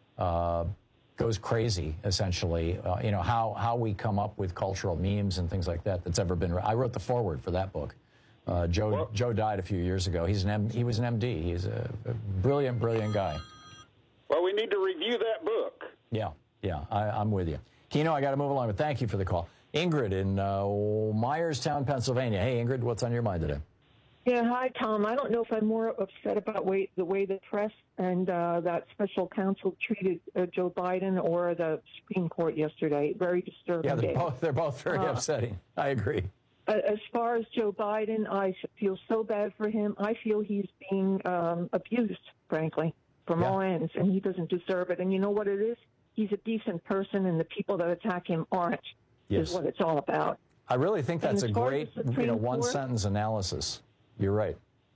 goes crazy, essentially. How we come up with cultural memes and things like that that's ever been. I wrote the foreword for that book. Joe died a few years ago. He was an MD. He's a brilliant guy. Well, we need to review that book. Yeah, I'm with you. Keno, I got to move along, but thank you for the call. Ingrid in Myerstown, Pennsylvania. Hey, Ingrid, what's on your mind today? Yeah, hi, Tom. I don't know if I'm more upset about the way the press and that special counsel treated Joe Biden or the Supreme Court yesterday. Very disturbing. Yeah, they're both very upsetting. I agree. As far as Joe Biden, I feel so bad for him. I feel he's being abused, frankly, from all ends, and he doesn't deserve it. And you know what it is? He's a decent person, and the people that attack him aren't, is what it's all about. I really think that's a great one-sentence analysis. You're right.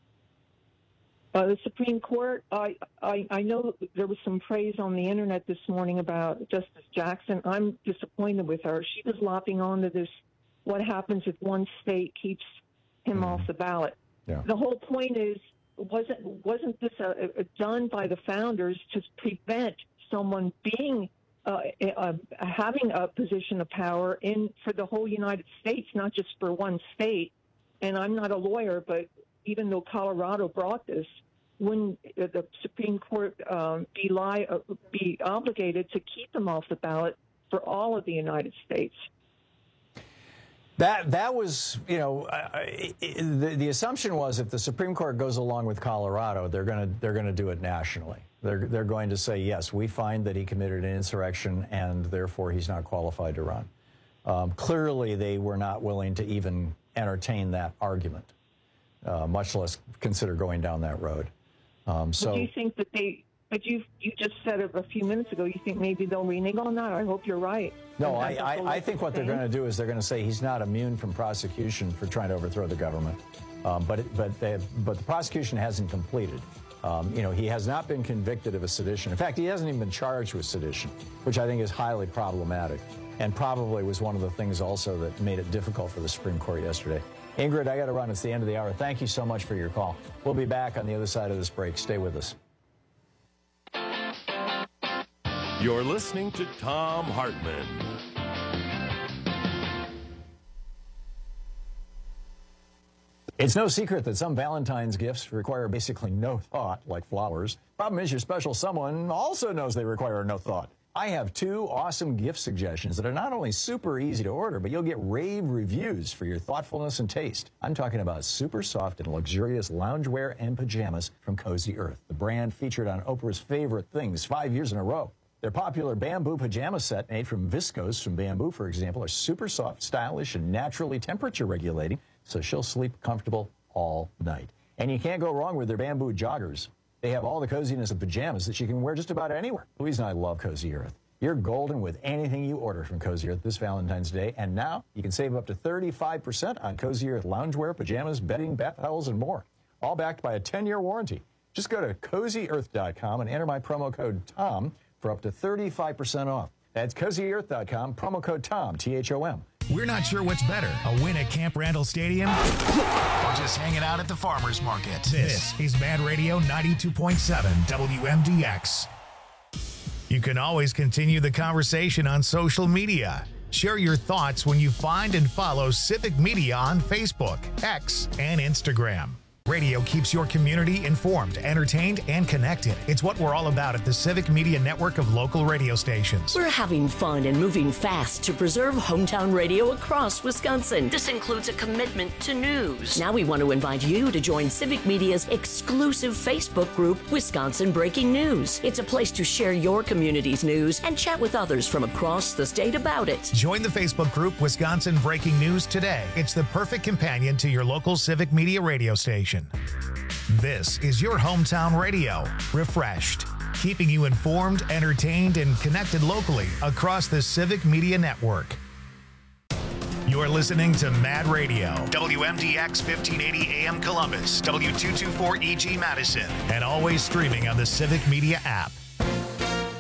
The Supreme Court, I know there was some praise on the Internet this morning about Justice Jackson. I'm disappointed with her. She was lopping onto this, what happens if one state keeps him off the ballot. Yeah. The whole point is, wasn't this done by the founders to prevent someone being having a position of power for the whole United States, not just for one state? And I'm not a lawyer, but even though Colorado brought this, wouldn't the Supreme Court be obligated to keep them off the ballot for all of the United States? That was, the assumption was if the Supreme Court goes along with Colorado, they're going to do it nationally. They're going to say, yes, we find that he committed an insurrection and therefore he's not qualified to run. Clearly, they were not willing to even entertain that argument, much less consider going down that road. So do you think that but you just said a few minutes ago, you think maybe they'll renege on that? I hope you're right. No, I think what they're going to do is they're going to say he's not immune from prosecution for trying to overthrow the government. But the prosecution hasn't completed. He has not been convicted of a sedition. In fact, he hasn't even been charged with sedition, which I think is highly problematic and probably was one of the things also that made it difficult for the Supreme Court yesterday. Ingrid, I got to run. It's the end of the hour. Thank you so much for your call. We'll be back on the other side of this break. Stay with us. You're listening to Thom Hartmann. It's no secret that some Valentine's gifts require basically no thought, like flowers. Problem is, your special someone also knows they require no thought. I have two awesome gift suggestions that are not only super easy to order, but you'll get rave reviews for your thoughtfulness and taste. I'm talking about super soft and luxurious loungewear and pajamas from Cozy Earth, the brand featured on Oprah's Favorite Things 5 years in a row. Their popular bamboo pajama set, made from viscose from bamboo, for example, are super soft, stylish, and naturally temperature regulating, so she'll sleep comfortable all night. And you can't go wrong with their bamboo joggers. They have all the coziness of pajamas that you can wear just about anywhere. Louise and I love Cozy Earth. You're golden with anything you order from Cozy Earth this Valentine's Day. And now you can save up to 35% on Cozy Earth loungewear, pajamas, bedding, bath towels, and more. All backed by a 10-year warranty. Just go to CozyEarth.com and enter my promo code TOM for up to 35% off. That's CozyEarth.com, promo code TOM, T-H-O-M. We're not sure what's better, a win at Camp Randall Stadium or just hanging out at the farmer's market. This is Mad Radio 92.7 WMDX. You can always continue the conversation on social media. Share your thoughts when you find and follow Civic Media on Facebook, X, and Instagram. Radio keeps your community informed, entertained, and connected. It's what we're all about at the Civic Media network of local radio stations. We're having fun and moving fast to preserve hometown radio across Wisconsin. This includes a commitment to news. Now we want to invite you to join Civic Media's exclusive Facebook group, Wisconsin Breaking News. It's a place to share your community's news and chat with others from across the state about it. Join the Facebook group, Wisconsin Breaking News, today. It's the perfect companion to your local Civic Media radio station. This is your hometown radio, refreshed, keeping you informed, entertained, and connected locally across the Civic Media network. You're listening to Mad Radio, WMDX 1580 AM Columbus, W224 EG Madison, and always streaming on the Civic Media app.